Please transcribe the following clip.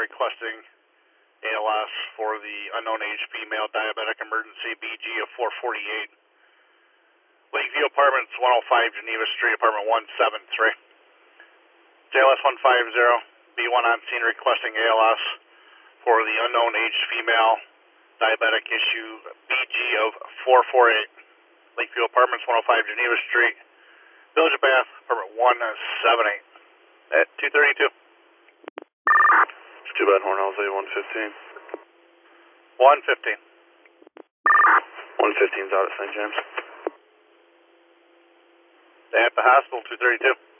requesting ALS for the unknown age female diabetic emergency BG of 448. Lakeview Apartments, 105 Geneva Street, apartment 173. JLS 150, B1 on scene requesting ALS for the unknown aged female diabetic issue BG of 448. Lakeview Apartments, 105 Geneva Street, Village of Bath, apartment 178 at 232. Too bad, Hornell's A115. 115. 115's out at St. James. At the hospital, 232.